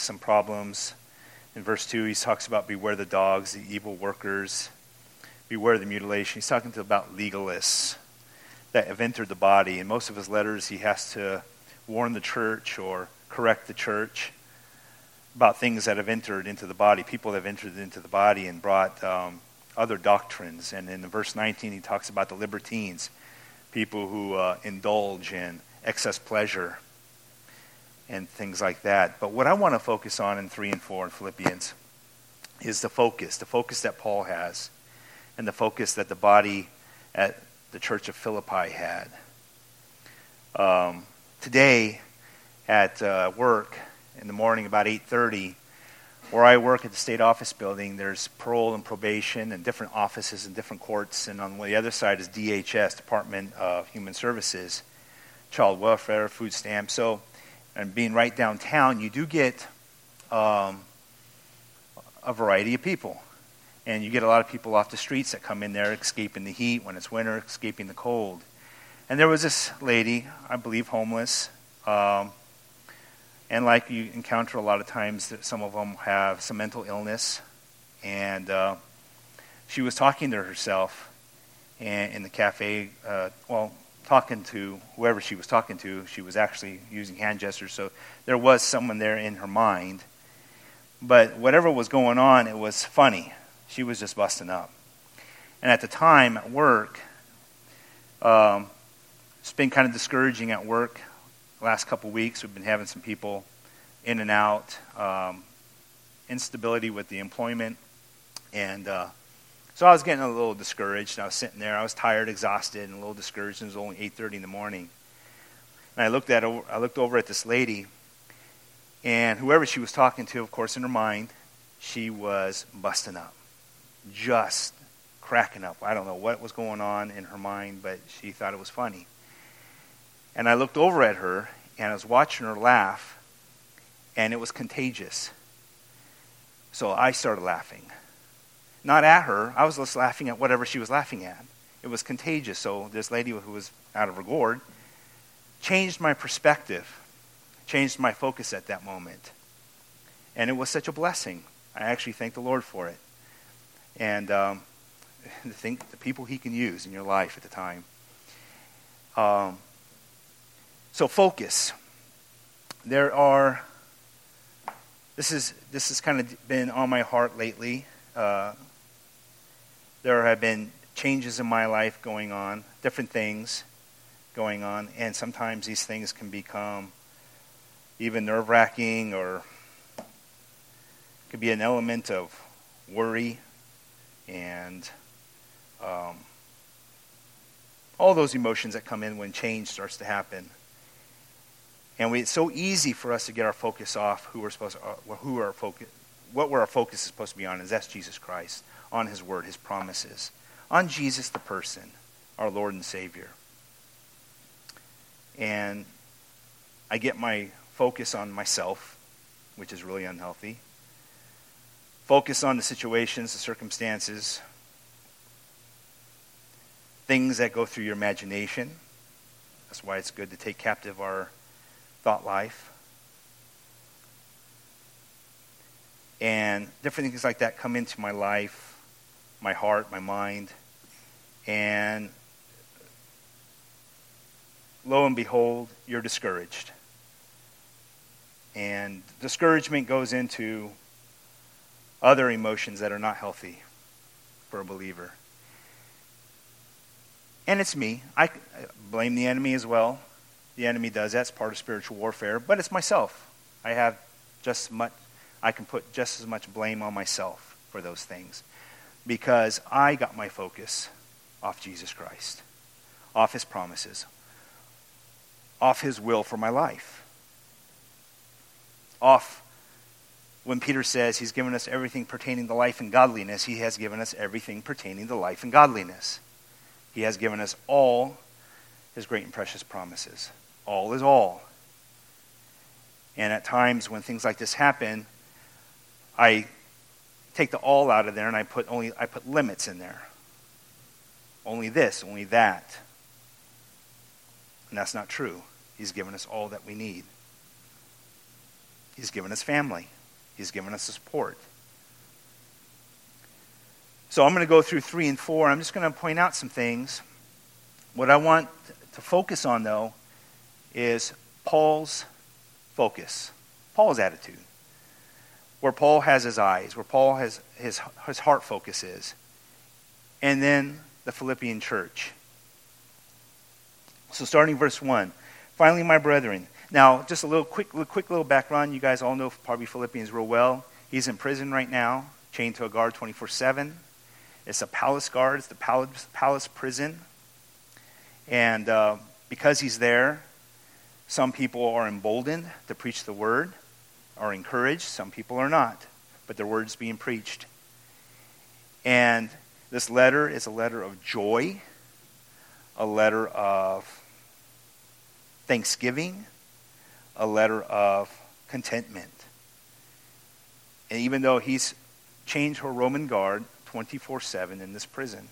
some problems. In verse 2, he talks about beware the dogs, the evil workers, beware the mutilation. He's talking about legalists that have entered the body. In most of his letters, he has to warn the church or correct the church about things that have entered into the body, people that have entered into the body and brought other doctrines. And in verse 19, he talks about the libertines, people who indulge in excess pleasure and things like that. But what I want to focus on in 3 and 4 in Philippians is the focus that Paul has and the focus that the body at the church of Philippi had. Today at work in the morning about 8:30, where I work at the state office building, there's parole and probation and different offices and different courts. And on the other side is DHS, Department of Human Services, Child Welfare, Food Stamps. So, and being right downtown, you do get a variety of people. And you get a lot of people off the streets that come in there escaping the heat when it's winter, escaping the cold. And there was this lady, I believe homeless, and like you encounter a lot of times, that some of them have some mental illness. And she was talking to herself in the cafe, talking to whoever she was talking to. She was actually using hand gestures, so there was someone there in her mind. But whatever was going on, it was funny. She was just busting up. And at the time at work, it's been kind of discouraging at work. The last couple of weeks, we've been having some people in and out, instability with the employment. And so I was getting a little discouraged. I was sitting there. I was tired, exhausted, and a little discouraged. It was only 8:30 in the morning. And I looked over at this lady, and whoever she was talking to, of course, in her mind, she was busting up, just cracking up. I don't know what was going on in her mind, but she thought it was funny. And I looked over at her, and I was watching her laugh, and it was contagious. So I started laughing. Not at her. I was just laughing at whatever she was laughing at. It was contagious. So this lady who was out of her gourd changed my perspective, changed my focus at that moment. And it was such a blessing. I actually thank the Lord for it. And the people he can use in your life at the time. So focus. This has kind of been on my heart lately. There have been changes in my life going on, different things going on, and sometimes these things can become even nerve-wracking, or could be an element of worry and all those emotions that come in when change starts to happen. And it's so easy for us to get our focus off what our focus is supposed to be on, is that's Jesus Christ, on his word, his promises, on Jesus the person, our Lord and Savior. And I get my focus on myself, which is really unhealthy. Focus on the situations, the circumstances, things that go through your imagination. That's why it's good to take captive our thought life. And different things like that come into my life, my heart, my mind. And lo and behold, you're discouraged. And discouragement goes into other emotions that are not healthy for a believer. And it's me. I blame the enemy as well. The enemy does that. It's part of spiritual warfare. But it's myself. I can put just as much blame on myself for those things, because I got my focus off Jesus Christ, off his promises, off his will for my life, off when Peter says he's given us everything pertaining to life and godliness. He has given us everything pertaining to life and godliness. He has given us all his great and precious promises. All is all. And at times when things like this happen, I take the all out of there and I put limits in there. Only this, only that. And that's not true. He's given us all that we need. He's given us family. He's given us support. So I'm going to go through 3 and 4. I'm just going to point out some things. What I want to focus on, though, is Paul's focus, Paul's attitude, where Paul has his eyes, where Paul has his heart focus is, and then the Philippian church. So starting verse 1, finally, my brethren. Now, just a quick little background. You guys all know probably Philippians real well. He's in prison right now, chained to a guard 24/7. It's a palace guard. It's the palace prison. And because he's there, some people are emboldened to preach the word, are encouraged. Some people are not, but their word's being preached. And this letter is a letter of joy, a letter of thanksgiving, a letter of contentment. And even though he's chained to a Roman guard 24/7 in this prison,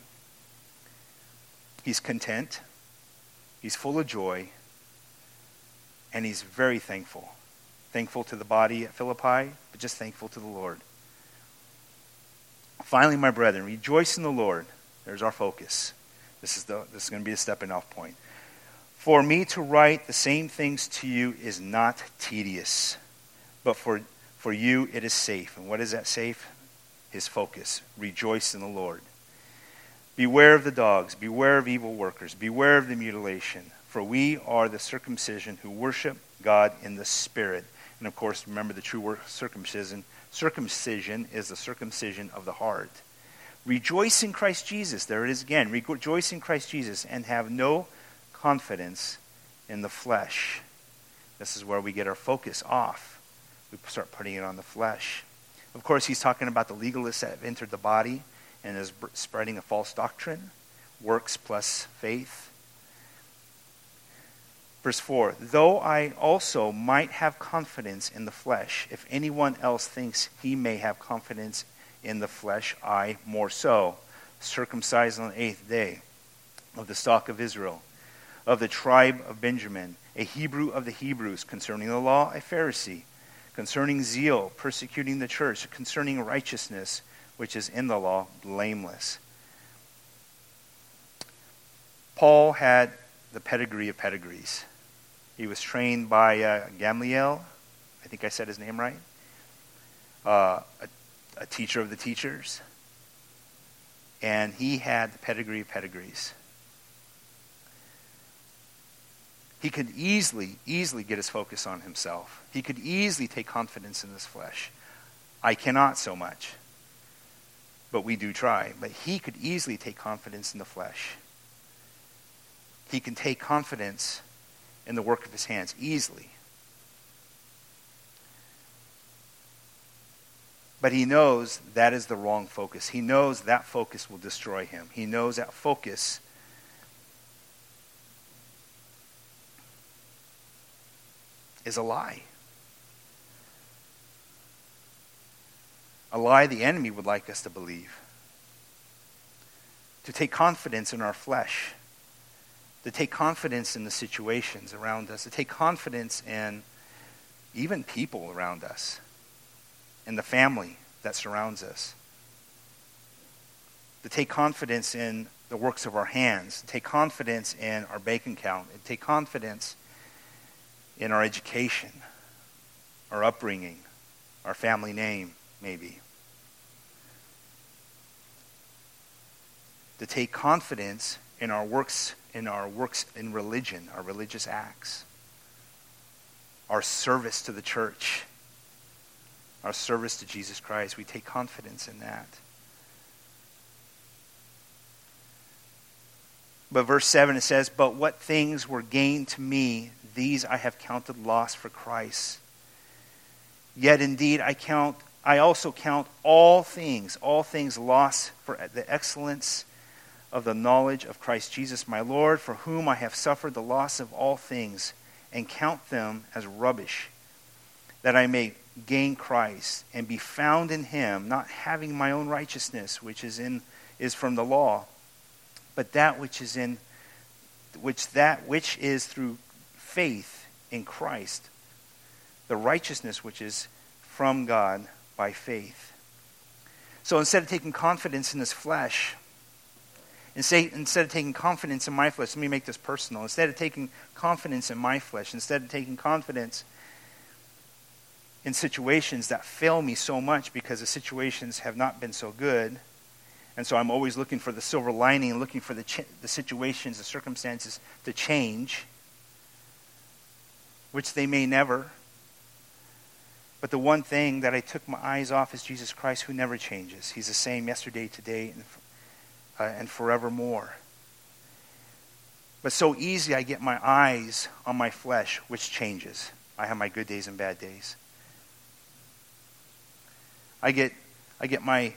he's content, he's full of joy, and he's very thankful. Thankful to the body at Philippi, but just thankful to the Lord. Finally, my brethren, rejoice in the Lord. There's our focus. This is going to be a stepping off point. For me to write the same things to you is not tedious, but for you it is safe. And what is that safe? His focus. Rejoice in the Lord. Beware of the dogs. Beware of evil workers. Beware of the mutilation. For we are the circumcision who worship God in the Spirit. And of course, remember the true word circumcision. Circumcision is the circumcision of the heart. Rejoice in Christ Jesus. There it is again. Rejoice in Christ Jesus and have no confidence in the flesh. This is where we get our focus off. We start putting it on the flesh. Of course, he's talking about the legalists that have entered the body and is spreading a false doctrine. Works plus faith. Verse 4, though I also might have confidence in the flesh, if anyone else thinks he may have confidence in the flesh, I more so, circumcised on the 8th day, of the stock of Israel, of the tribe of Benjamin, a Hebrew of the Hebrews, concerning the law, a Pharisee, concerning zeal, persecuting the church, concerning righteousness, which is in the law, blameless. Paul had the pedigree of pedigrees. He was trained by Gamaliel, I think I said his name right, a teacher of the teachers, and he had the pedigree of pedigrees. He could easily get his focus on himself. He could easily take confidence in this flesh. I cannot so much, but we do try. But he could easily take confidence in the flesh. He can take confidence in the work of his hands easily. But he knows that is the wrong focus. He knows that focus will destroy him. He knows that focus is a lie. A lie the enemy would like us to believe. To take confidence in our flesh. To take confidence in the situations around us. To take confidence in even people around us. In the family that surrounds us. To take confidence in the works of our hands. To take confidence in our bank account. To take confidence in our education, our upbringing, our family name, maybe. To take confidence in our works in religion, our religious acts, our service to the church, our service to Jesus Christ. We take confidence in that. But verse 7, it says, but what things were gained to me, these I have counted loss for Christ. Yet indeed I also count all things loss for the excellence of the knowledge of Christ Jesus my Lord, for whom I have suffered the loss of all things, and count them as rubbish, that I may gain Christ and be found in him, not having my own righteousness, which is from the law, but that which is through faith in Christ, the righteousness which is from God by faith. So instead of taking confidence in this flesh, instead of taking confidence in my flesh, let me make this personal. Instead of taking confidence in my flesh, instead of taking confidence in situations that fail me so much because the situations have not been so good, and so I'm always looking for the silver lining, looking for the situations, the circumstances to change, which they may never. But the one thing that I took my eyes off is Jesus Christ, who never changes. He's the same yesterday, today, and forevermore. But so easy I get my eyes on my flesh, which changes. I have my good days and bad days. I get my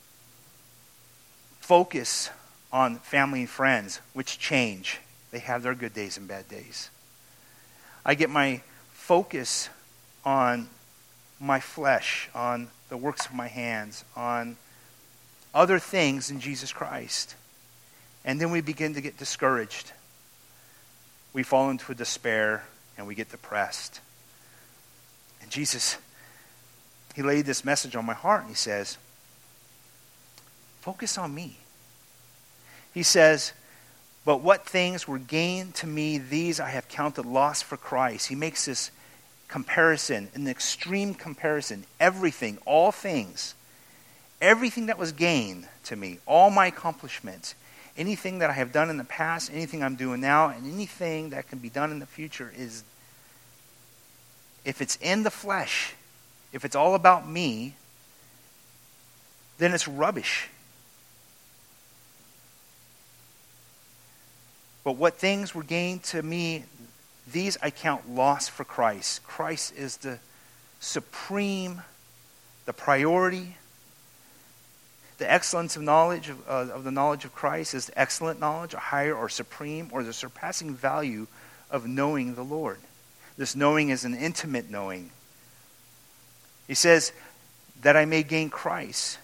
focus on family and friends, which change. They have their good days and bad days. I get my focus on my flesh, on the works of my hands, on other things than Jesus Christ. And then we begin to get discouraged. We fall into a despair and we get depressed. And Jesus, he laid this message on my heart and he says, focus on me. He says, but what things were gained to me, these I have counted loss for Christ. He makes this comparison, an extreme comparison. Everything, all things, everything that was gained to me, all my accomplishments, anything that I have done in the past, anything I'm doing now, and anything that can be done in the future is, if it's in the flesh, if it's all about me, then it's rubbish. But what things were gained to me, these I count loss for Christ. Christ is the supreme, the priority. The excellence of knowledge of the knowledge of Christ is excellent knowledge, a higher or supreme or the surpassing value of knowing the Lord. This knowing is an intimate knowing. He says that I may gain Christ.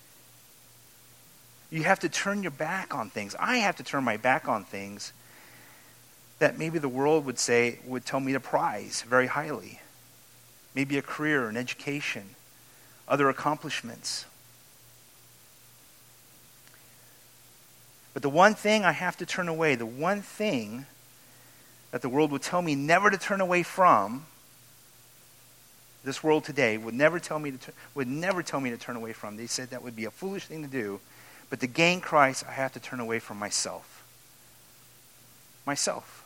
You have to turn your back on things. I have to turn my back on things that maybe the world would tell me to prize very highly. Maybe a career, an education, other accomplishments. But the one thing I have to turn away, the one thing that the world would tell me never to turn away from, this world today would never tell me to turn away from. They said that would be a foolish thing to do. But to gain Christ, I have to turn away from myself. Myself.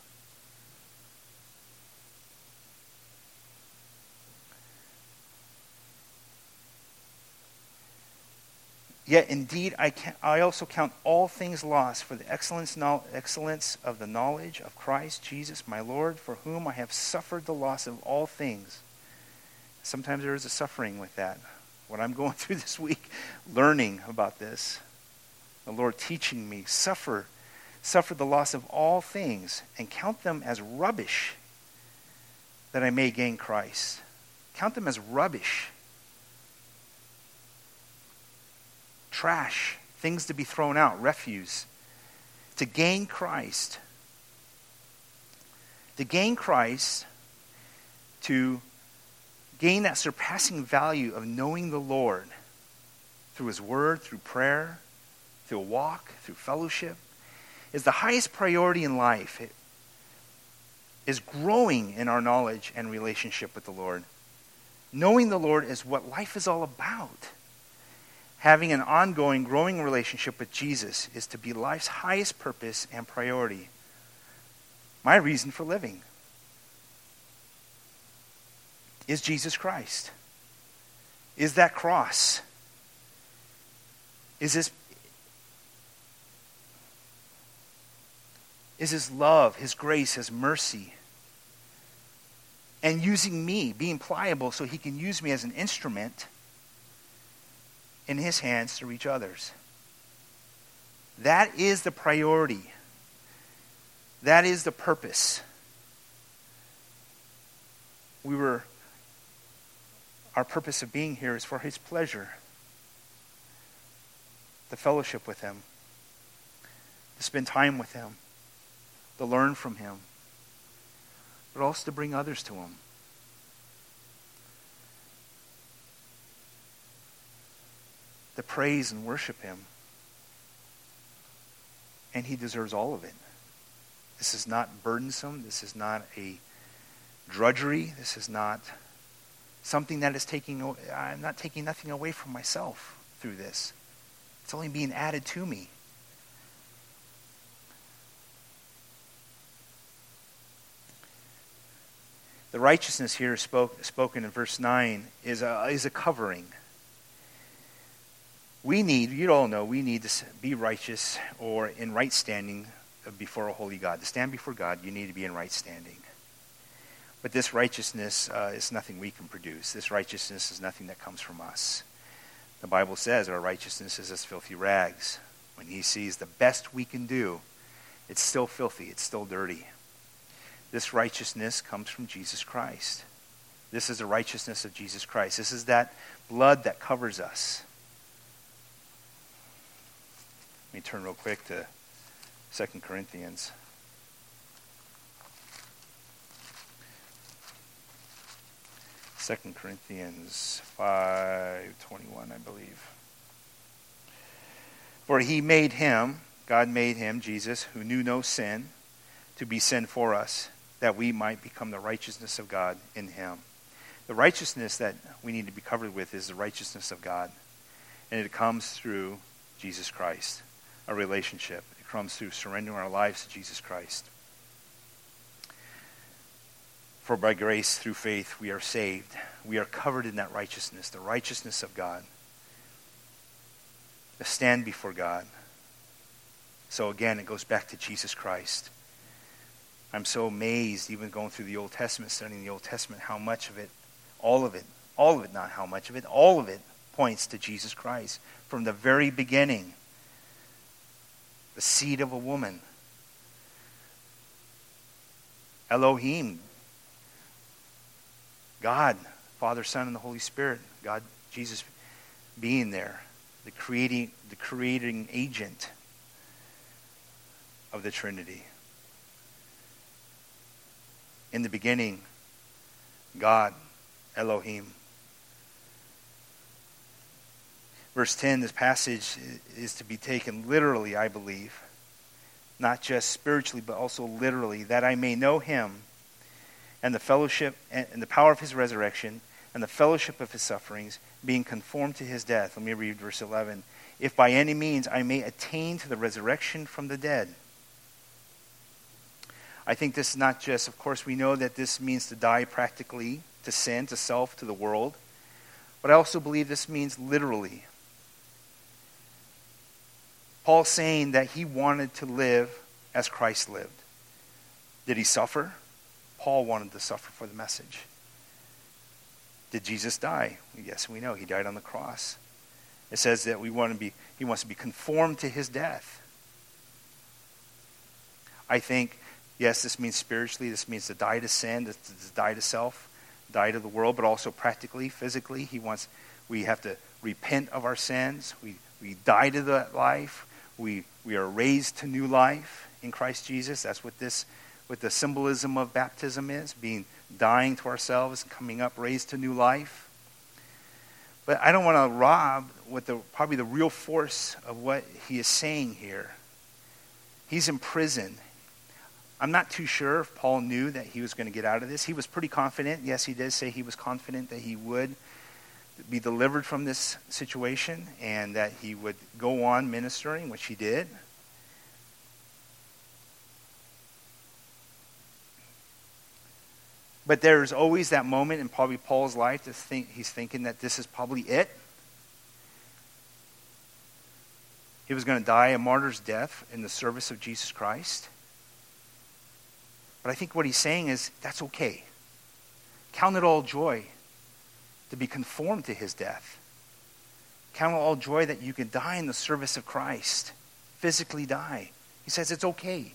Yet indeed I also count all things lost for the excellence of the knowledge of Christ Jesus my Lord, for whom I have suffered the loss of all things. Sometimes there is a suffering with that. What I'm going through this week, learning about this. The Lord teaching me, suffer the loss of all things and count them as rubbish that I may gain Christ. Count them as rubbish. Trash, things to be thrown out, refuse. To gain Christ. To gain Christ, to gain that surpassing value of knowing the Lord through His Word, through prayer, through a walk, through fellowship, is the highest priority in life. It is growing in our knowledge and relationship with the Lord. Knowing the Lord is what life is all about. Having an ongoing, growing relationship with Jesus is to be life's highest purpose and priority. My reason for living is Jesus Christ. Is that cross. Is His love, His grace, His mercy. And using me, being pliable so He can use me as an instrument in His hands to reach others. That is the priority. That is the purpose. Our purpose of being here is for His pleasure. To fellowship with Him. To spend time with Him. To learn from Him. But also to bring others to Him. to praise and worship him. And he deserves all of it. This is not burdensome. This is not a drudgery. This is not something that is I'm not taking nothing away from myself through this. It's only being added to me. The righteousness here spoken in verse 9 is a covering. You all know, we need to be righteous or in right standing before a holy God. To stand before God, you need to be in right standing. But this righteousness is nothing we can produce. This righteousness is nothing that comes from us. The Bible says our righteousness is as filthy rags. When he sees the best we can do, it's still filthy, it's still dirty. This righteousness comes from Jesus Christ. This is the righteousness of Jesus Christ. This is that blood that covers us. Let me turn real quick to 2 Corinthians. 2 Corinthians 5:21, I believe. For he made him, God made him, Jesus, who knew no sin, to be sin for us, that we might become the righteousness of God in him. The righteousness that we need to be covered with is the righteousness of God. And it comes through Jesus Christ, a relationship. It comes through surrendering our lives to Jesus Christ. For by grace, through faith, we are saved. We are covered in that righteousness, the righteousness of God. To stand before God. So again, it goes back to Jesus Christ. I'm so amazed, even going through the Old Testament, studying the Old Testament, how much of it, all of it, not how much of it, all of it points to Jesus Christ. From the very beginning, the seed of a woman. Elohim, God, Father, Son, and the Holy Spirit. God, Jesus being there, the creating agent of the Trinity. In the beginning, God, Elohim. Verse 10, this passage is to be taken literally, I believe. Not just spiritually, but also literally. That I may know him and the fellowship and the power of his resurrection and the fellowship of his sufferings, being conformed to his death. Let me read verse 11. If by any means I may attain to the resurrection from the dead. I think this is not just, of course, we know that this means to die practically, to sin, to self, to the world. But I also believe this means literally. Paul's saying that he wanted to live as Christ lived. Did he suffer? Paul wanted to suffer for the message. Did Jesus die? Yes, we know. He died on the cross. It says that he wants to be conformed to his death. I think, yes, this means spiritually. This means to die to sin, to die to self, die to the world, but also practically, physically. We have to repent of our sins. We die to that life. We are raised to new life in Christ Jesus. That's what the symbolism of baptism is, dying to ourselves, coming up, raised to new life. But I don't want to rob probably the real force of what he is saying here. He's in prison. I'm not too sure if Paul knew that he was going to get out of this. He was pretty confident. Yes, he did say he was confident that he would be delivered from this situation and that he would go on ministering, which he did. But there's always that moment in probably Paul's life he's thinking that this is probably it. He was going to die a martyr's death in the service of Jesus Christ. But I think what he's saying is, that's okay. Count it all joy to be conformed to his death. Count it all joy that you can die in the service of Christ. Physically die. He says it's okay.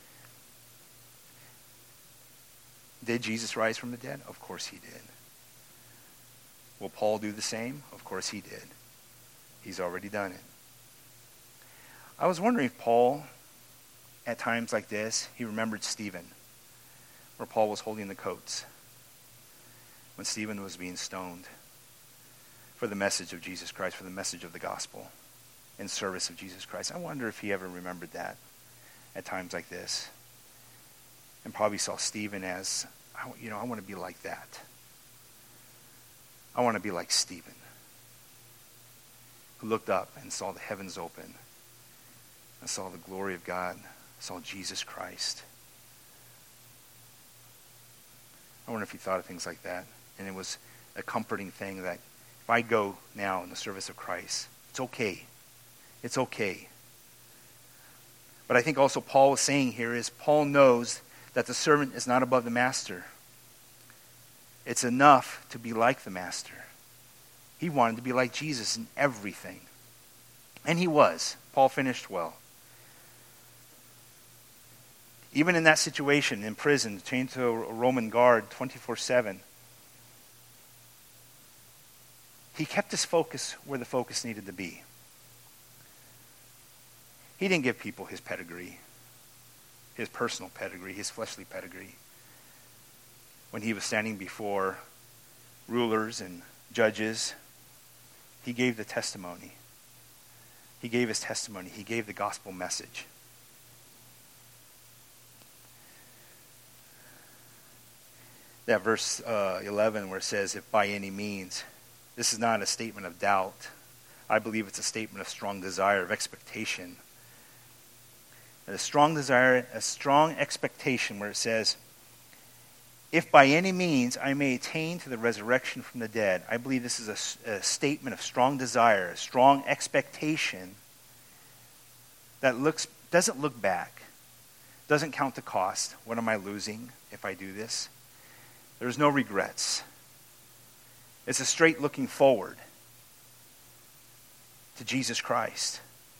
Did Jesus rise from the dead? Of course he did. Will Paul do the same? Of course he did. He's already done it. I was wondering if Paul, at times like this, he remembered Stephen, where Paul was holding the coats when Stephen was being stoned. for the message of Jesus Christ, for the message of the gospel, in service of Jesus Christ. I wonder if he ever remembered that at times like this, and probably saw Stephen as, I want to be like that. I want to be like Stephen, who looked up and saw the heavens open, and saw the glory of God, saw Jesus Christ. I wonder if he thought of things like that. And it was a comforting thing that if I go now in the service of Christ, it's okay. It's okay. But I think also Paul was saying here is Paul knows that the servant is not above the master. It's enough to be like the master. He wanted to be like Jesus in everything. And he was. Paul finished well. Even in that situation, in prison, chained to a Roman guard 24/7, he kept his focus where the focus needed to be. He didn't give people his pedigree, his personal pedigree, his fleshly pedigree. When he was standing before rulers and judges, he gave the testimony. He gave his testimony. He gave the gospel message. That verse 11 where it says, if by any means, this is not a statement of doubt. I believe it's a statement of strong desire, of expectation. A strong desire, a strong expectation where it says, if by any means I may attain to the resurrection from the dead. I believe this is a statement of strong desire, a strong expectation that doesn't look back, doesn't count the cost. What am I losing if I do this? There's no regrets. It's a straight looking forward to Jesus Christ.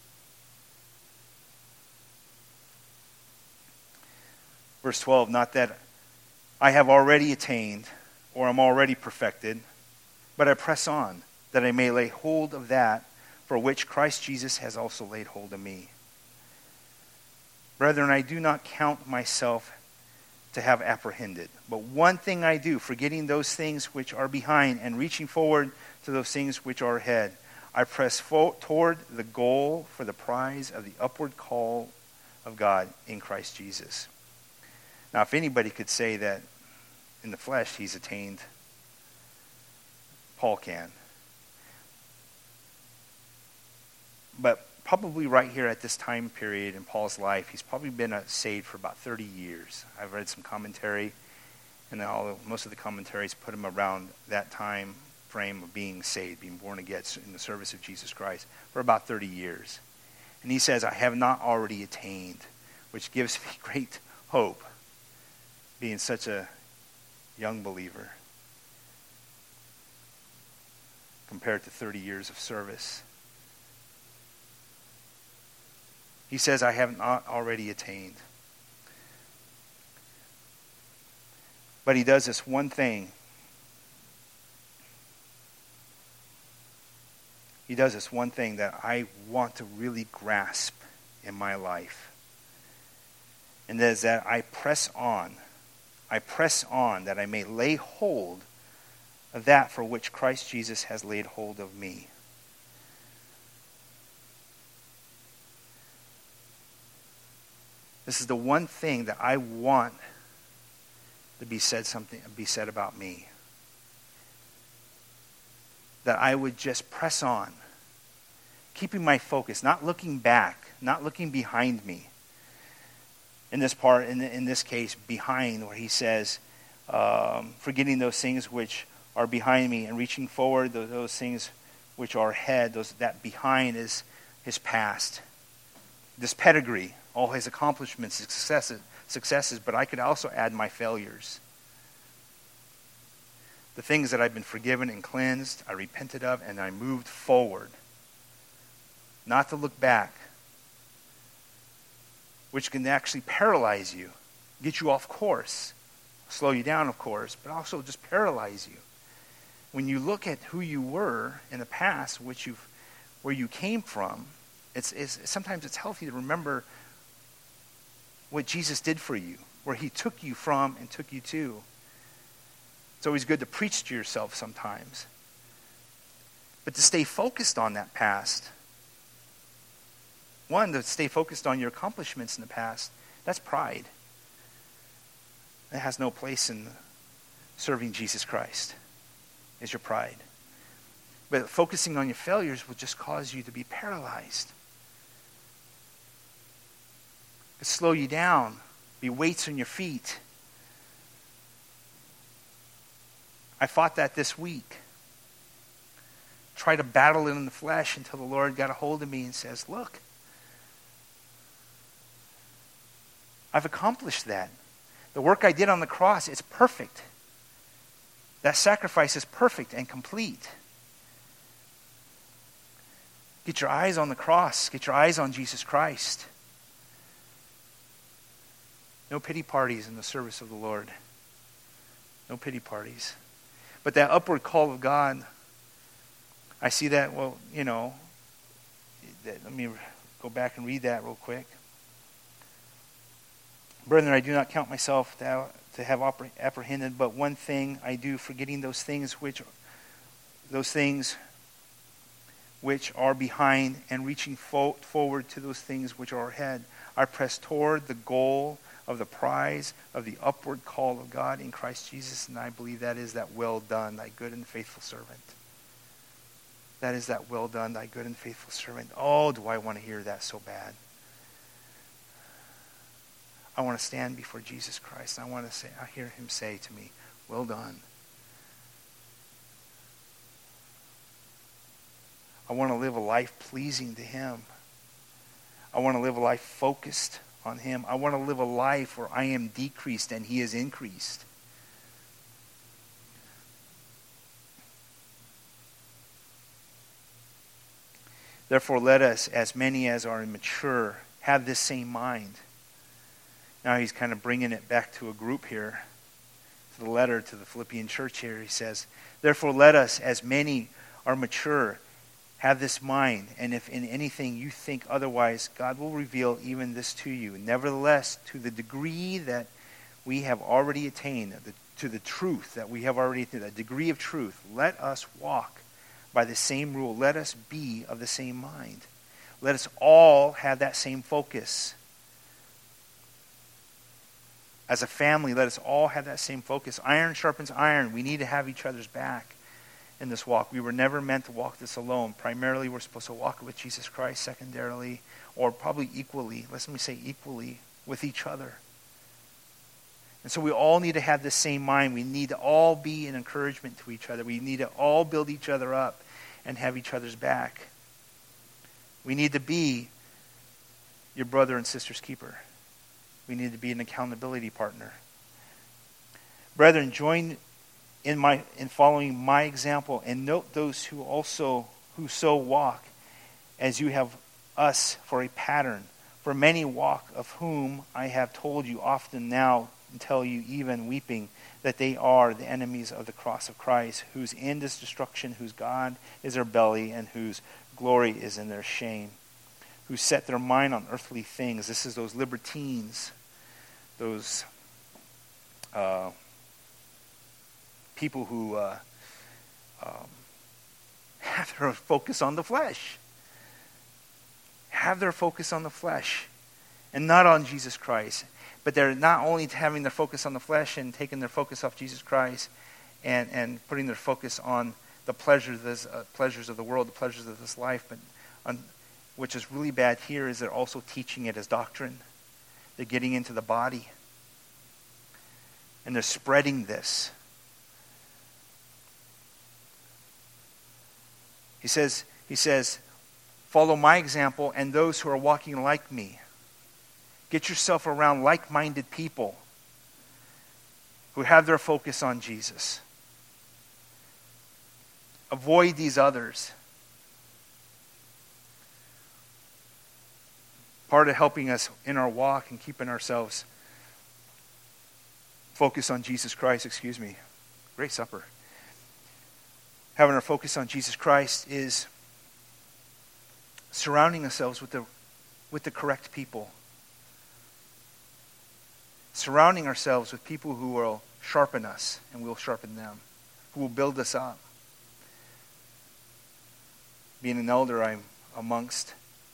Verse 12, not that I have already attained or am already perfected, but I press on that I may lay hold of that for which Christ Jesus has also laid hold of me. Brethren, I do not count myself to have apprehended. But one thing I do, forgetting those things which are behind and reaching forward to those things which are ahead, I press toward the goal for the prize of the upward call of God in Christ Jesus. Now, if anybody could say that in the flesh he's attained, Paul can. But probably right here at this time period in Paul's life, he's probably been saved for about 30 years. I've read some commentary, and most of the commentaries put him around that time frame of being saved, being born again in the service of Jesus Christ for about 30 years. And he says, I have not already attained, which gives me great hope, being such a young believer compared to 30 years of service. He says, I have not already attained. But he does this one thing. He does this one thing that I want to really grasp in my life. And that is that I press on. I press on that I may lay hold of that for which Christ Jesus has laid hold of me. This is the one thing that I want to be said about me. That I would just press on, keeping my focus, not looking back, not looking behind me. In this part, in this case, behind, where he says, forgetting those things which are behind me and reaching forward those things which are ahead. That behind is his past, this pedigree, all his accomplishments, successes, but I could also add my failures. The things that I've been forgiven and cleansed, I repented of, and I moved forward. Not to look back, which can actually paralyze you, get you off course, slow you down, of course, but also just paralyze you. When you look at who you were in the past, where you came from, sometimes it's healthy to remember what Jesus did for you, where he took you from and took you to. It's always good to preach to yourself sometimes. But to stay focused on that past, one, to stay focused on your accomplishments in the past, that's pride. It has no place in serving Jesus Christ, is your pride. But focusing on your failures will just cause you to be paralyzed. It'll slow you down, be weights on your feet. I fought that this week. Try to battle it in the flesh until the Lord got a hold of me and says, look, I've accomplished that. The work I did on the cross, it's perfect. That sacrifice is perfect and complete. Get your eyes on the cross. Get your eyes on Jesus Christ. No pity parties in the service of the Lord. No pity parties. But that upward call of God, I see that, let me go back and read that real quick. Brethren, I do not count myself to have apprehended, but one thing I do, forgetting those things which are behind, and reaching forward to those things which are ahead. I press toward the goal of the prize of the upward call of God in Christ Jesus, and I believe that is that well done, thy good and faithful servant. That is that well done, thy good and faithful servant. Oh, do I want to hear that so bad. I want to stand before Jesus Christ. I hear him say to me, well done. I want to live a life pleasing to him. I want to live a life focused on him. I want to live a life where I am decreased and he is increased. Therefore, let us, as many as are mature, have this same mind. Now he's kind of bringing it back to a group here, to the letter to the Philippian church here. He says, therefore let us, as many are mature, have this mind, and if in anything you think otherwise, God will reveal even this to you. Nevertheless, to the degree that we have already attained, to the truth that we have already attained, the degree of truth, let us walk by the same rule. Let us be of the same mind. Let us all have that same focus. As a family, let us all have that same focus. Iron sharpens iron. We need to have each other's back in this walk. We were never meant to walk this alone. Primarily, we're supposed to walk with Jesus Christ. Secondarily, or probably equally, let me say equally, with each other. And so we all need to have the same mind. We need to all be an encouragement to each other. We need to all build each other up and have each other's back. We need to be your brother and sister's keeper. We need to be an accountability partner. Brethren, join in following my example, and note those who so walk, as you have us for a pattern. For many walk, of whom I have told you often now, and tell you even weeping, that they are the enemies of the cross of Christ, whose end is destruction, whose God is their belly, and whose glory is in their shame, who set their mind on earthly things. This is those libertines, those people who have their focus on the flesh. Have their focus on the flesh and not on Jesus Christ. But they're not only having their focus on the flesh and taking their focus off Jesus Christ and putting their focus on the pleasures of the world, the pleasures of this life, but which is really bad here is they're also teaching it as doctrine. They're getting into the body. And they're spreading this. He says, follow my example and those who are walking like me. Get yourself around like-minded people who have their focus on Jesus. Avoid these others. Part of helping us in our walk and keeping ourselves focused on Jesus Christ, Great supper. Having our focus on Jesus Christ is surrounding ourselves with the correct people. Surrounding ourselves with people who will sharpen us and we'll sharpen them, who will build us up. being an elder, I'm amongst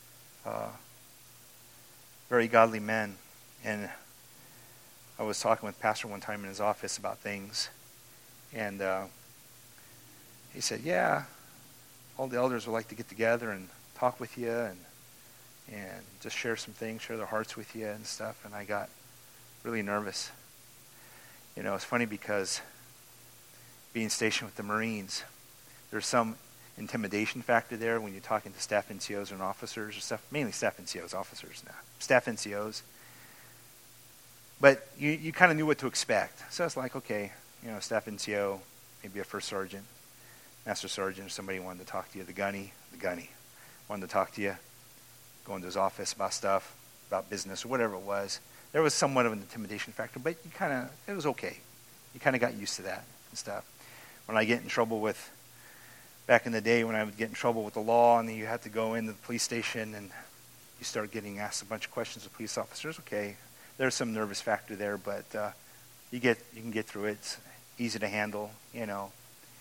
very godly men. And I was talking with Pastor one time in his office about things. And he said, yeah, all the elders would like to get together and talk with you and just share some things, share their hearts with you and stuff. And I got really nervous. You know, it's funny because being stationed with the Marines, there's some intimidation factor there when you're talking to staff NCOs and officers or stuff, mainly staff NCOs, officers now, staff NCOs. But you kind of knew what to expect. So it's like, okay, you know, staff NCO, maybe a first sergeant, master sergeant, or somebody wanted to talk to you, the gunny wanted to talk to you, go into his office about stuff, about business or whatever it was. There was somewhat of an intimidation factor, but it was okay. You kind of got used to that and stuff. When I get in trouble back in the day when I would get in trouble with the law and then you had to go into the police station and you start getting asked a bunch of questions of police officers, okay, there's some nervous factor there, but you can get through it. It's easy to handle, you know.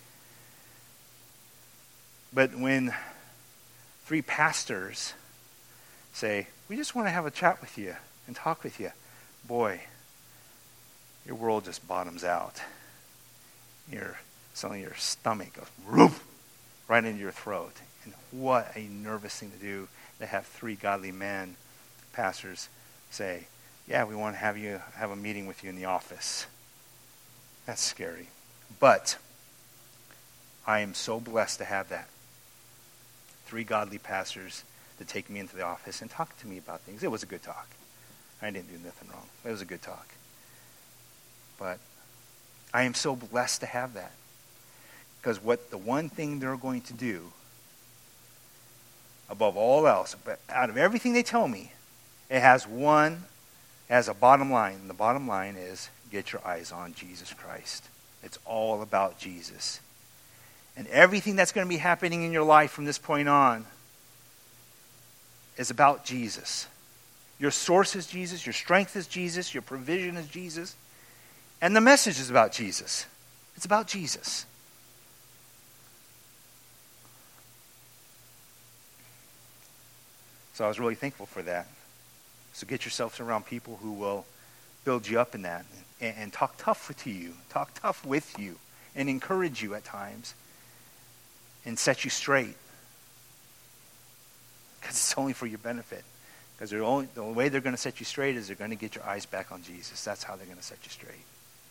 But when 3 pastors say, we just want to have a chat with you and talk with you, boy, your world just bottoms out. Suddenly your stomach goes whoop, right into your throat. And what a nervous thing to do to have 3 godly men, pastors, say, yeah, we want to have a meeting with you in the office. That's scary. But I am so blessed to have that. 3 godly pastors to take me into the office and talk to me about things. It was a good talk. I didn't do nothing wrong. It was a good talk. But I am so blessed to have that. Because the one thing they're going to do, above all else, but out of everything they tell me, it has a bottom line. And the bottom line is, get your eyes on Jesus Christ. It's all about Jesus. And everything that's going to be happening in your life from this point on is about Jesus. Your source is Jesus. Your strength is Jesus. Your provision is Jesus. And the message is about Jesus. It's about Jesus. So I was really thankful for that. So get yourself around people who will build you up in that and talk tough to you, talk tough with you, and encourage you at times and set you straight. Because it's only for your benefit. Because the way they're going to set you straight is they're going to get your eyes back on Jesus. That's how they're going to set you straight.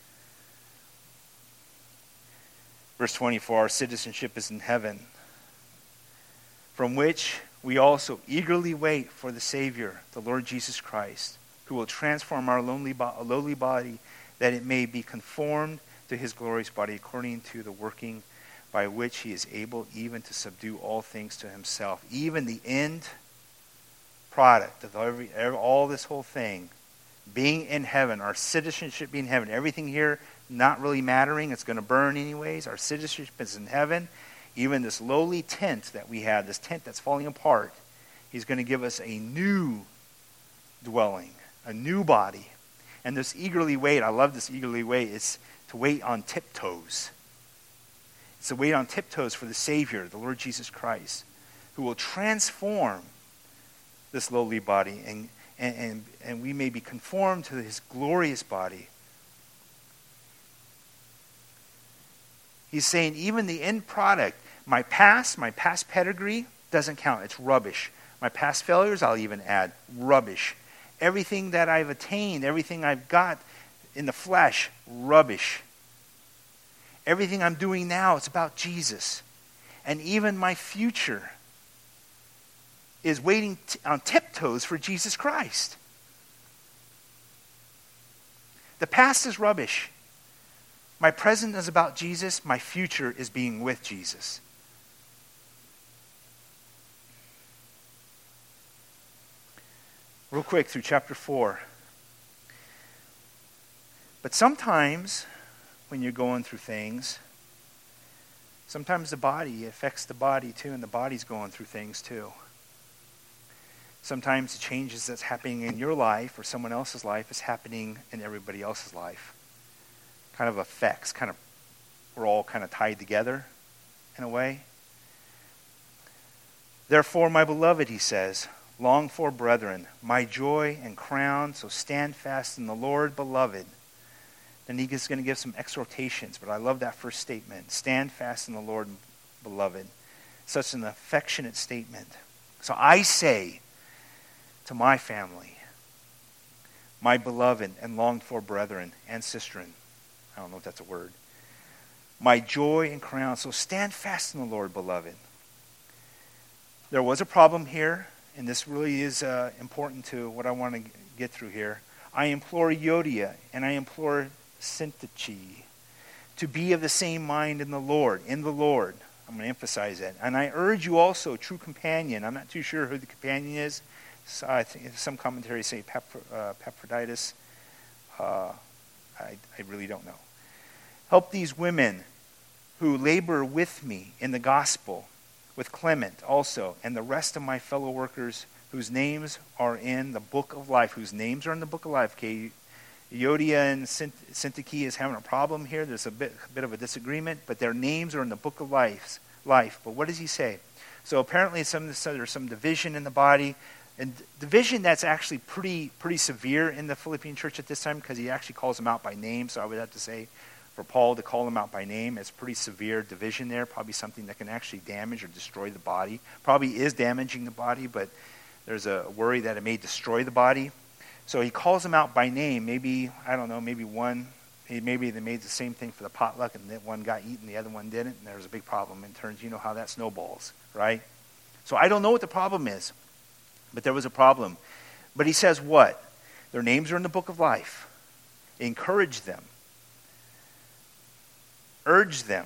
Verse 24, our citizenship is in heaven, from which we also eagerly wait for the Savior, the Lord Jesus Christ, who will transform our lowly body, that it may be conformed to his glorious body, according to the working by which he is able even to subdue all things to himself. Even the end product of all this whole thing, being in heaven, our citizenship being in heaven, everything here not really mattering, it's going to burn anyways. Our citizenship is in heaven. Even this lowly tent that we have, this tent that's falling apart, he's going to give us a new dwelling, a new body. And this eagerly wait, I love this eagerly wait, it's to wait on tiptoes. It's to wait on tiptoes for the Savior, the Lord Jesus Christ, who will transform this lowly body and we may be conformed to his glorious body. He's saying even the end product, my past pedigree doesn't count. It's rubbish. My past failures, I'll even add, rubbish. Everything that I've attained, everything I've got in the flesh, rubbish. Everything I'm doing now, it's about Jesus. And even my future is waiting on tiptoes for Jesus Christ. The past is rubbish. My present is about Jesus. My future is being with Jesus. Real quick through chapter 4. But sometimes when you're going through things, sometimes the body affects the body too, and the body's going through things too. Sometimes the changes that's happening in your life or someone else's life is happening in everybody else's life. Kind of effects, we're all kind of tied together in a way. Therefore, my beloved, he says, long for brethren, my joy and crown, so stand fast in the Lord, beloved. Then he's going to give some exhortations, but I love that first statement. Stand fast in the Lord, beloved. Such an affectionate statement. So I say to my family, my beloved and longed for brethren and sistren, I don't know if that's a word, my joy and crown, so stand fast in the Lord, beloved. There was a problem here, and this really is important to what I want to get through here. I implore Euodia and I implore Syntyche to be of the same mind in the Lord. I'm going to emphasize that. And I urge you also, true companion. I'm not too sure who the companion is. So I think some commentaries say Epaphroditus. I really don't know. Help these women who labor with me in the gospel, with Clement also, and the rest of my fellow workers whose names are in the book of life. Okay, Euodia and Syntyche is having a problem here. There's a bit of a disagreement, but their names are in the book of life. But what does he say? So apparently there's some division in the body, and division that's actually pretty severe in the Philippian church at this time, because he actually calls them out by name. So I would have to say, for Paul to call them out by name, it's pretty severe division there, probably something that can actually damage or destroy the body. Probably is damaging the body, but there's a worry that it may destroy the body. So he calls them out by name. Maybe, I don't know, maybe they made the same thing for the potluck, and that one got eaten, the other one didn't, and there was a big problem in terms, you know how that snowballs, right? So I don't know what the problem is, but there was a problem. But he says what? Their names are in the book of life. Encourage them. Urge them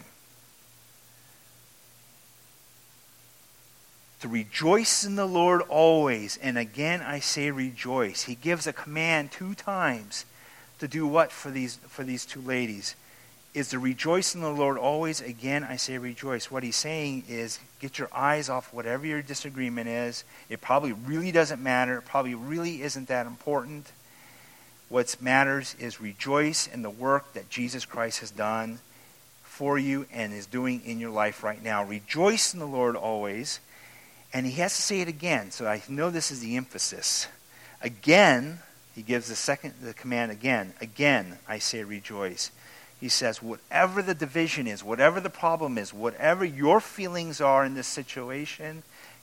to rejoice in the Lord always. And again I say rejoice. He gives a command 2 times to do what for these two ladies? Is to rejoice in the Lord always. Again I say rejoice. What he's saying is get your eyes off whatever your disagreement is. It probably really doesn't matter. It probably really isn't that important. What matters is rejoice in the work that Jesus Christ has done for you and is doing in your life right now. Rejoice in the Lord always. And he has to say it again, so I know this is the emphasis. Again, he gives the command again. Again, I say rejoice. He says, whatever the division is, whatever the problem is, whatever your feelings are in this situation,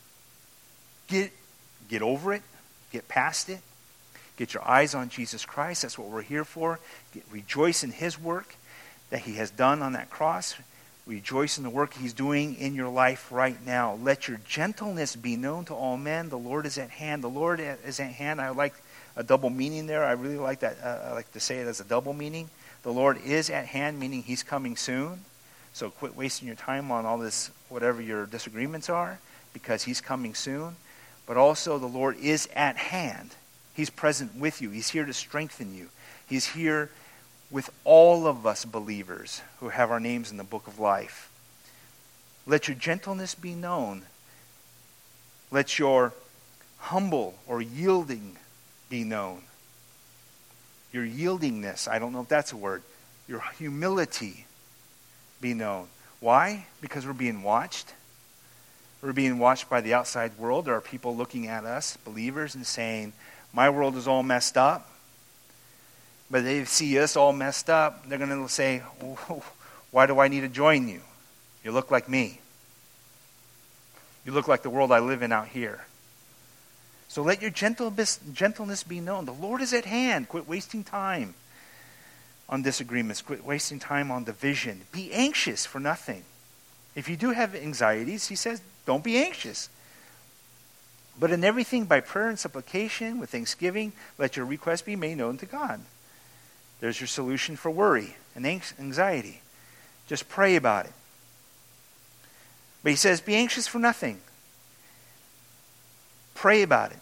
get over it, get past it, get your eyes on Jesus Christ. That's what we're here for. Rejoice in his work that he has done on that cross. Rejoice in the work he's doing in your life right now. Let your gentleness be known to all men. The Lord is at hand. The Lord is at hand. I like a double meaning there. I really like that. I like to say it as a double meaning. The Lord is at hand, meaning he's coming soon. So quit wasting your time on all this, whatever your disagreements are, because he's coming soon. But also the Lord is at hand. He's present with you. He's here to strengthen you. He's here with all of us believers who have our names in the book of life. Let your gentleness be known. Let your humble or yielding be known. Your yieldingness, I don't know if that's a word, your humility be known. Why? Because we're being watched. We're being watched by the outside world. There are people looking at us, believers, and saying, my world is all messed up. But they see us all messed up. They're going to say, why do I need to join you? You look like me. You look like the world I live in out here. So let your gentleness be known. The Lord is at hand. Quit wasting time on disagreements. Quit wasting time on division. Be anxious for nothing. If you do have anxieties, he says, don't be anxious. But in everything by prayer and supplication with thanksgiving, let your requests be made known to God. There's your solution for worry and anxiety. Just pray about it. But he says, be anxious for nothing. Pray about it.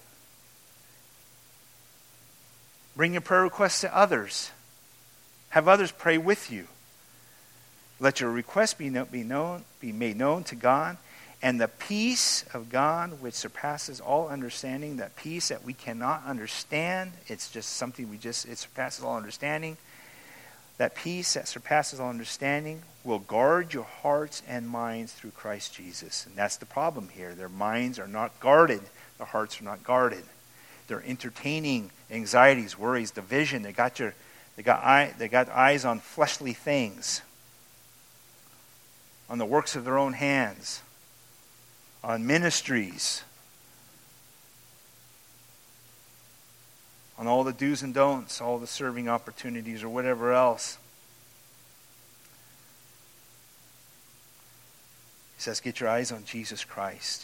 Bring your prayer requests to others. Have others pray with you. Let your requests be made known to God. And the peace of God, which surpasses all understanding, that peace that we cannot understand, it's just something it surpasses all understanding. That peace that surpasses all understanding will guard your hearts and minds through Christ Jesus. And that's the problem here. Their minds are not guarded. Their hearts are not guarded. They're entertaining anxieties, worries, division. They got eyes on fleshly things, on the works of their own hands, on ministries, on all the do's and don'ts, all the serving opportunities or whatever else. He says, get your eyes on Jesus Christ.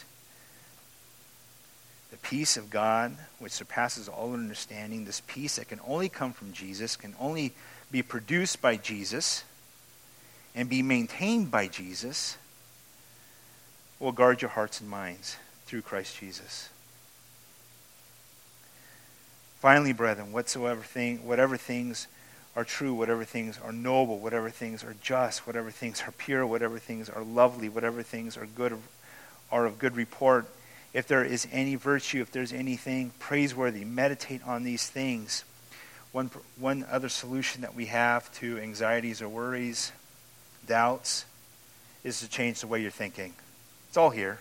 The peace of God, which surpasses all understanding, this peace that can only come from Jesus, can only be produced by Jesus, and be maintained by Jesus, will guard your hearts and minds through Christ Jesus. Finally, brethren, whatever things are true, whatever things are noble, whatever things are just, whatever things are pure, whatever things are lovely, whatever things are good, are of good report, if there is any virtue, if there's anything praiseworthy, meditate on these things. One other solution that we have to anxieties or worries, doubts, is to change the way you're thinking. It's all here.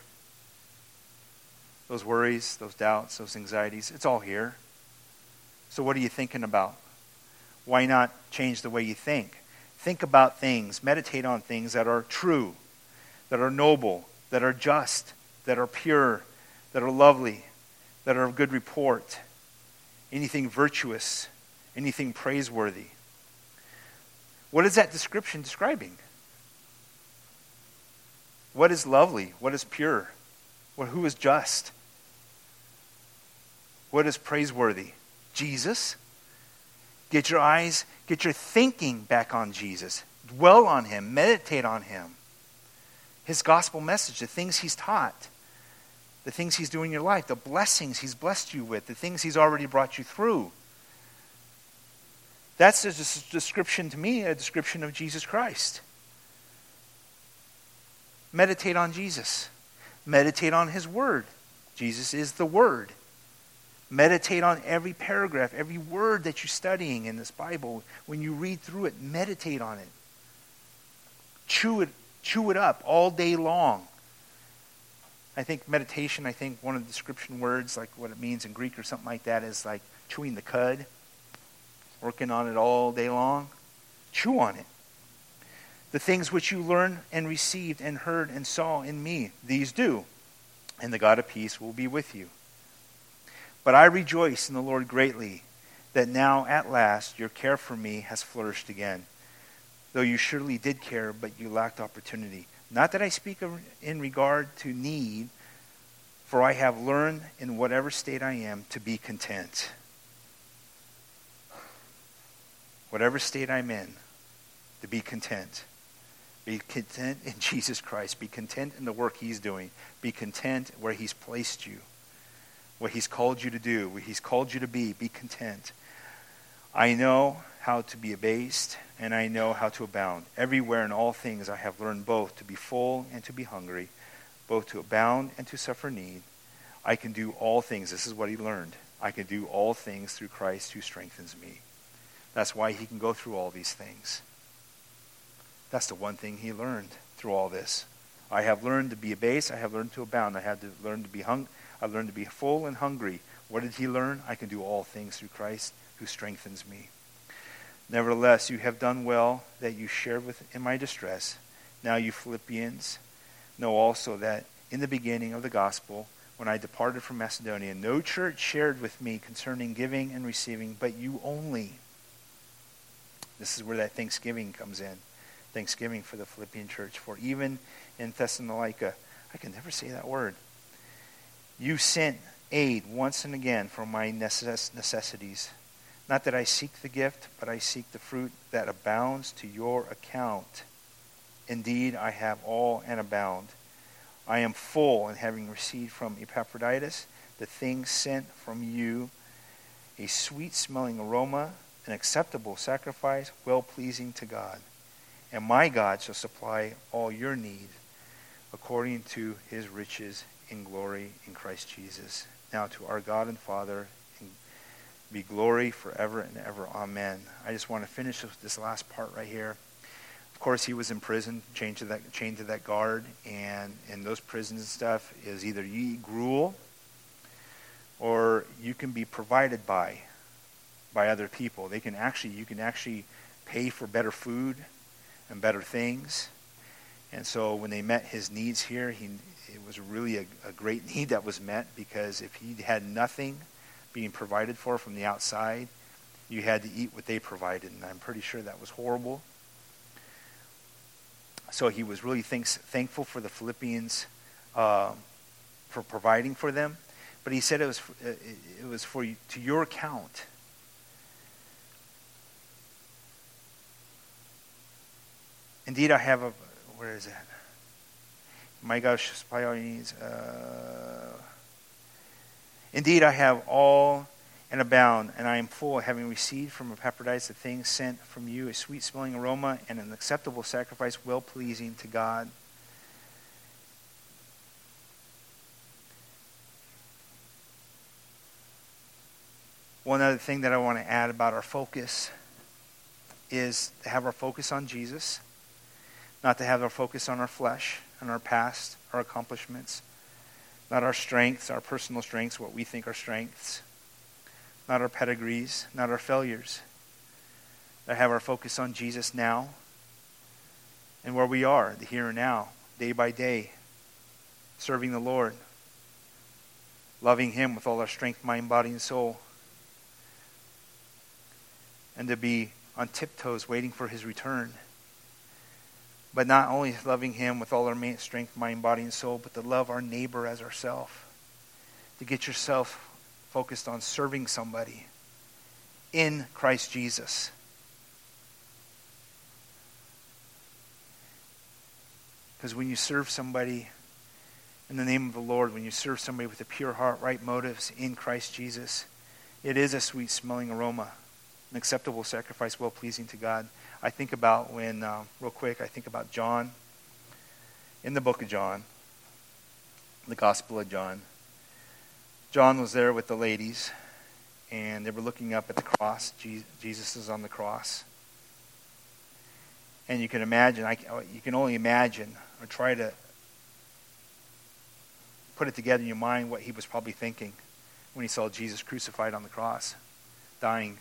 Those worries, those doubts, those anxieties, it's all here. So what are you thinking about? Why not change the way you think? Think about things, meditate on things that are true, that are noble, that are just, that are pure, that are lovely, that are of good report, anything virtuous, anything praiseworthy. What is that description describing? What is lovely? What is pure? Who is just? What is praiseworthy? Jesus. Get your thinking back on Jesus. Dwell on him. Meditate on him. His gospel message, the things he's taught, the things he's doing in your life, the blessings he's blessed you with, the things he's already brought you through. That's a description to me, a description of Jesus Christ. Meditate on Jesus. Meditate on his word. Jesus is the word. Meditate on every paragraph, every word that you're studying in this Bible. When you read through it, meditate on it. Chew it up all day long. I think meditation, one of the description words, like what it means in Greek or something like that, is like chewing the cud. Working on it all day long. Chew on it. The things which you learned and received and heard and saw in me, these do, and the God of peace will be with you. But I rejoice in the Lord greatly, that now at last your care for me has flourished again. Though you surely did care, but you lacked opportunity. Not that I speak in regard to need, for I have learned in whatever state I am to be content. Whatever state I'm in, to be content. Be content in Jesus Christ. Be content in the work he's doing. Be content where he's placed you. What he's called you to do, what he's called you to be content. I know how to be abased, and I know how to abound. Everywhere in all things I have learned both to be full and to be hungry, both to abound and to suffer need. I can do all things. This is what he learned. I can do all things through Christ who strengthens me. That's why he can go through all these things. That's the one thing he learned through all this. I have learned to be abased. I have learned to abound. I have learned to be I've learned to be full and hungry. What did he learn? I can do all things through Christ who strengthens me. Nevertheless, you have done well that you shared in my distress. Now you Philippians know also that in the beginning of the gospel, when I departed from Macedonia, no church shared with me concerning giving and receiving, but you only. This is where that thanksgiving comes in. Thanksgiving for the Philippian church. For even in Thessalonica, I can never say that word, you sent aid once and again for my necessities. Not that I seek the gift, but I seek the fruit that abounds to your account. Indeed, I have all and abound. I am full, and having received from Epaphroditus the things sent from you, a sweet-smelling aroma, an acceptable sacrifice, well-pleasing to God. And my God shall supply all your need according to his riches in glory in Christ Jesus. Now to our God and Father, be glory forever and ever. Amen. I just want to finish with this last part right here. Of course, he was in prison, chained to that guard, and in those prisons and stuff is either you eat gruel or you can be provided by other people. You can actually pay for better food and better things. And so when they met his needs here, it was really a great need that was met, because if he had nothing being provided for from the outside, you had to eat what they provided, and I'm pretty sure that was horrible. So he was really thankful for the Philippians for providing for them, but he said it was for you, to your account. Indeed, I have where is that? My gosh, supply all your needs. Indeed, I have all and abound, and I am full, having received from Epaphroditus the things sent from you, a sweet-smelling aroma and an acceptable sacrifice, well-pleasing to God. One other thing that I want to add about our focus is to have our focus on Jesus, not to have our focus on our flesh, on our past, our accomplishments, not our strengths, our personal strengths, what we think are strengths, not our pedigrees, not our failures. To have our focus on Jesus now and where we are, the here and now, day by day, serving the Lord, loving Him with all our strength, mind, body, and soul, and to be on tiptoes waiting for His return. But not only loving Him with all our strength, mind, body, and soul, but to love our neighbor as ourselves. To get yourself focused on serving somebody in Christ Jesus. Because when you serve somebody in the name of the Lord, when you serve somebody with a pure heart, right motives in Christ Jesus, it is a sweet-smelling aroma, an acceptable sacrifice, well-pleasing to God. I think about real quick, I think about John, in the book of John, the Gospel of John. John was there with the ladies, and they were looking up at the cross. Jesus is on the cross. And you can imagine, you can only imagine, or try to put it together in your mind what he was probably thinking when he saw Jesus crucified on the cross, dying.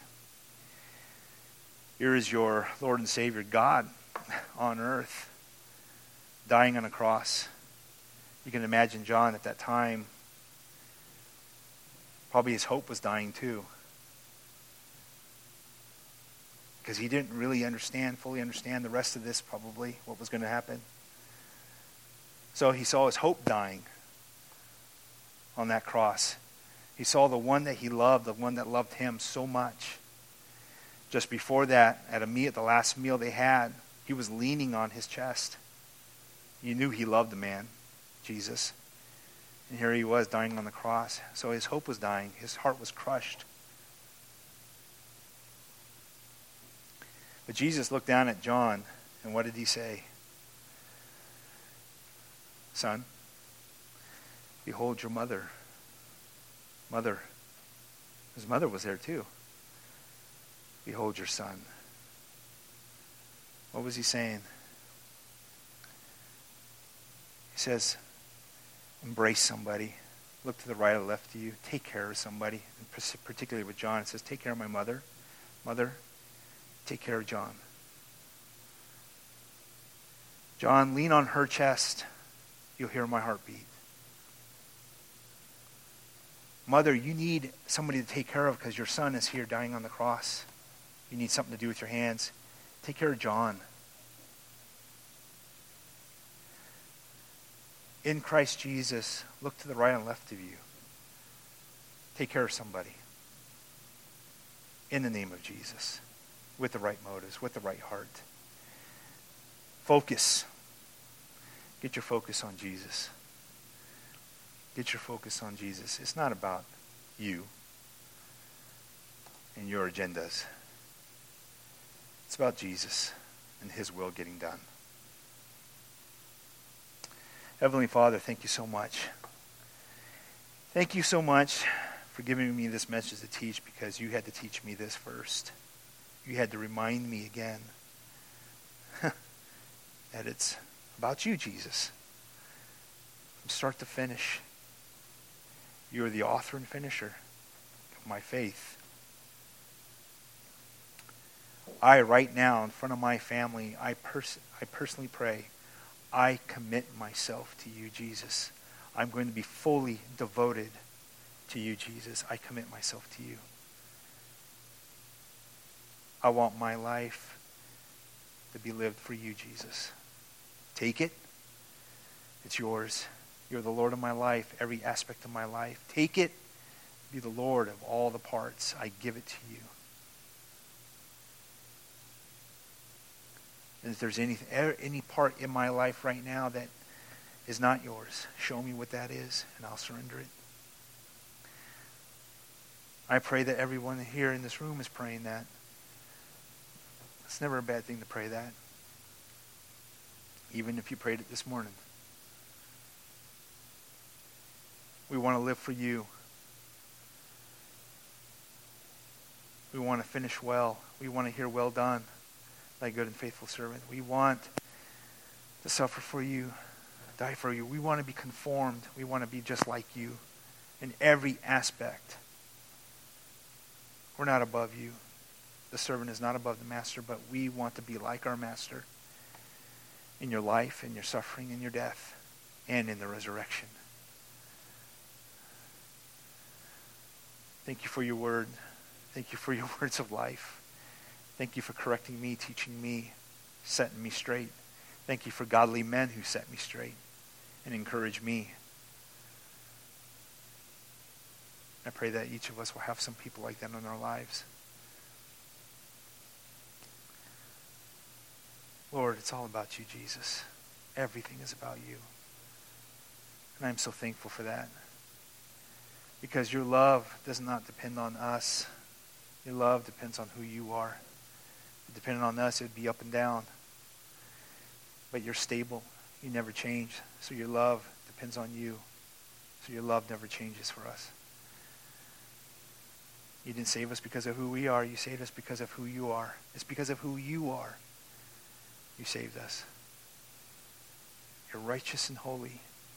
Here is your Lord and Savior, God on earth, dying on a cross. You can imagine John at that time, probably his hope was dying too. Because he didn't really fully understand the rest of this, probably, what was going to happen. So he saw his hope dying on that cross. He saw the one that he loved, the one that loved him so much. Just before that, at the last meal they had, he was leaning on his chest. You knew he loved the man, Jesus. And here he was dying on the cross. So his hope was dying. His heart was crushed. But Jesus looked down at John, and what did he say? Son, behold your mother. Mother. His mother was there too. Behold your son. What was he saying? He says, embrace somebody. Look to the right or left of you. Take care of somebody. And particularly with John, it says, take care of my mother. Mother, take care of John. John, lean on her chest. You'll hear my heartbeat. Mother, you need somebody to take care of because your son is here dying on the cross. You need something to do with your hands. Take care of John. In Christ Jesus, look to the right and left of you. Take care of somebody. In the name of Jesus. With the right motives, with the right heart. Focus. Get your focus on Jesus. Get your focus on Jesus. It's not about you and your agendas. It's about Jesus and His will getting done. Heavenly Father, thank you so much. Thank you so much for giving me this message to teach, because you had to teach me this first. You had to remind me again that it's about you, Jesus. From start to finish. You are the author and finisher of my faith. I, right now, in front of my family, I personally pray, I commit myself to you, Jesus. I'm going to be fully devoted to you, Jesus. I commit myself to you. I want my life to be lived for you, Jesus. Take it. It's yours. You're the Lord of my life, every aspect of my life. Take it. Be the Lord of all the parts. I give it to you. And if there's any part in my life right now that is not yours, show me what that is, and I'll surrender it. I pray that everyone here in this room is praying that. It's never a bad thing to pray that. Even if you prayed it this morning. We want to live for you. We want to finish well. We want to hear well done, thy good and faithful servant. We want to suffer for you, die for you. We want to be conformed. We want to be just like you in every aspect. We're not above you. The servant is not above the master, but we want to be like our master in your life, in your suffering, in your death, and in the resurrection. Thank you for your word. Thank you for your words of life. Thank you for correcting me, teaching me, setting me straight. Thank you for godly men who set me straight and encourage me. I pray that each of us will have some people like that in our lives. Lord, it's all about you, Jesus. Everything is about you. And I'm so thankful for that. Because your love does not depend on us. Your love depends on who you are. If it depended on us, it would be up and down. But you're stable. You never change. So your love depends on you. So your love never changes for us. You didn't save us because of who we are. You saved us because of who you are. It's because of who you are you saved us. You're righteous and holy.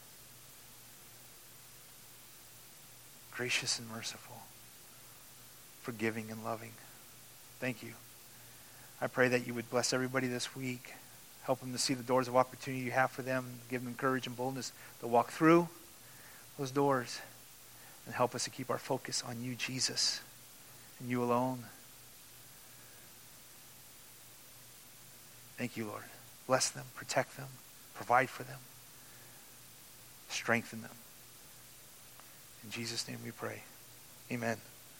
Gracious and merciful. Forgiving and loving. Thank you. I pray that you would bless everybody this week. Help them to see the doors of opportunity you have for them. Give them courage and boldness to walk through those doors. And help us to keep our focus on you, Jesus, and you alone. Thank you, Lord. Bless them, protect them, provide for them, strengthen them. In Jesus' name we pray. Amen.